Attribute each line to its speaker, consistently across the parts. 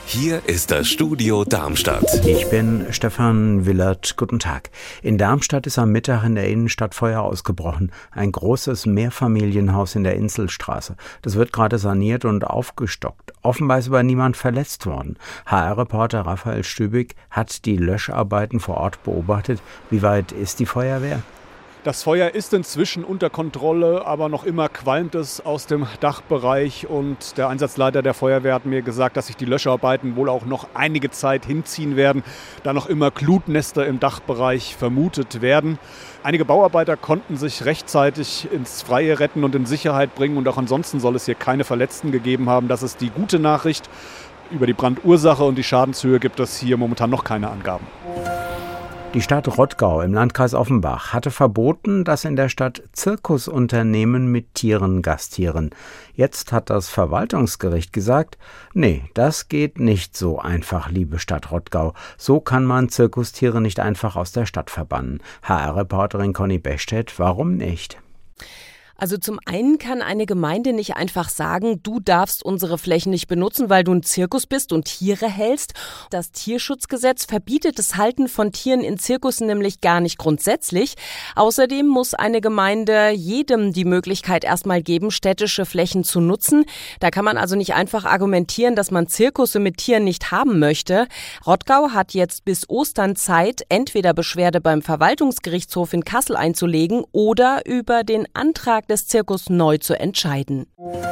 Speaker 1: Hier ist das Studio Darmstadt.
Speaker 2: Ich bin Stefan Willert. Guten Tag. In Darmstadt ist am Mittag in der Innenstadt Feuer ausgebrochen. Ein großes Mehrfamilienhaus in der Inselstraße. Das wird gerade saniert und aufgestockt. Offenbar ist aber niemand verletzt worden. HR-Reporter Raphael Stübig hat die Löscharbeiten vor Ort beobachtet. Wie weit ist die Feuerwehr?
Speaker 3: Das Feuer ist inzwischen unter Kontrolle, aber noch immer qualmt es aus dem Dachbereich. Und der Einsatzleiter der Feuerwehr hat mir gesagt, dass sich die Löscharbeiten wohl auch noch einige Zeit hinziehen werden, da noch immer Glutnester im Dachbereich vermutet werden. Einige Bauarbeiter konnten sich rechtzeitig ins Freie retten und in Sicherheit bringen. Und auch ansonsten soll es hier keine Verletzten gegeben haben. Das ist die gute Nachricht. Über die Brandursache und die Schadenshöhe gibt es hier momentan noch keine Angaben.
Speaker 2: Die Stadt Rottgau im Landkreis Offenbach hatte verboten, dass in der Stadt Zirkusunternehmen mit Tieren gastieren. Jetzt hat das Verwaltungsgericht gesagt, nee, das geht nicht so einfach, liebe Stadt Rottgau. So kann man Zirkustiere nicht einfach aus der Stadt verbannen. HR-Reporterin Conny Bechstedt, warum nicht?
Speaker 4: Also zum einen kann eine Gemeinde nicht einfach sagen, du darfst unsere Flächen nicht benutzen, weil du ein Zirkus bist und Tiere hältst. Das Tierschutzgesetz verbietet das Halten von Tieren in Zirkussen nämlich gar nicht grundsätzlich. Außerdem muss eine Gemeinde jedem die Möglichkeit erstmal geben, städtische Flächen zu nutzen. Da kann man also nicht einfach argumentieren, dass man Zirkusse mit Tieren nicht haben möchte. Rottgau hat jetzt bis Ostern Zeit, entweder Beschwerde beim Verwaltungsgerichtshof in Kassel einzulegen oder über den Antrag des Zirkus neu zu entscheiden.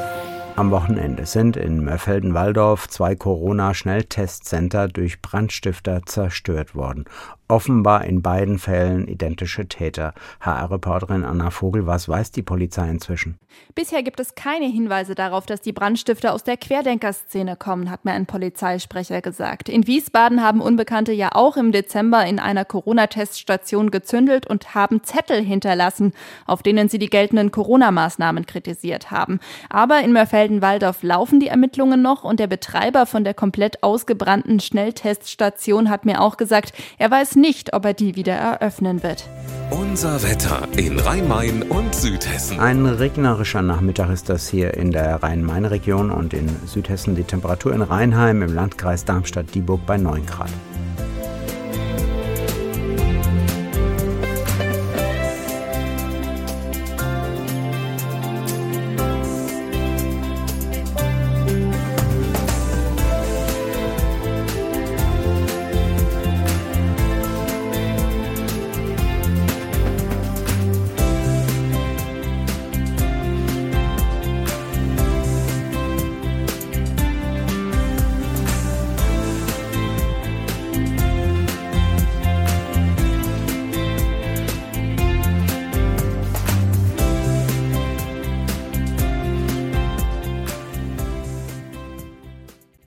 Speaker 2: Am Wochenende sind in Mörfelden-Walldorf 2 Corona-Schnelltestcenter durch Brandstifter zerstört worden. Offenbar in beiden Fällen identische Täter. HR-Reporterin Anna Vogel, was weiß die Polizei inzwischen?
Speaker 5: Bisher gibt es keine Hinweise darauf, dass die Brandstifter aus der Querdenkerszene kommen, hat mir ein Polizeisprecher gesagt. In Wiesbaden haben Unbekannte ja auch im Dezember in einer Corona-Teststation gezündelt und haben Zettel hinterlassen, auf denen sie die geltenden Corona-Maßnahmen kritisiert haben. Aber in Mörfelden-Walldorf laufen die Ermittlungen noch und der Betreiber von der komplett ausgebrannten Schnellteststation hat mir auch gesagt, er weiß nicht, ob er die wieder eröffnen wird.
Speaker 1: Unser Wetter in Rhein-Main und Südhessen.
Speaker 2: Ein regnerischer Nachmittag ist das hier in der Rhein-Main-Region und in Südhessen. Die Temperatur in Rheinheim im Landkreis Darmstadt-Dieburg bei 9 Grad.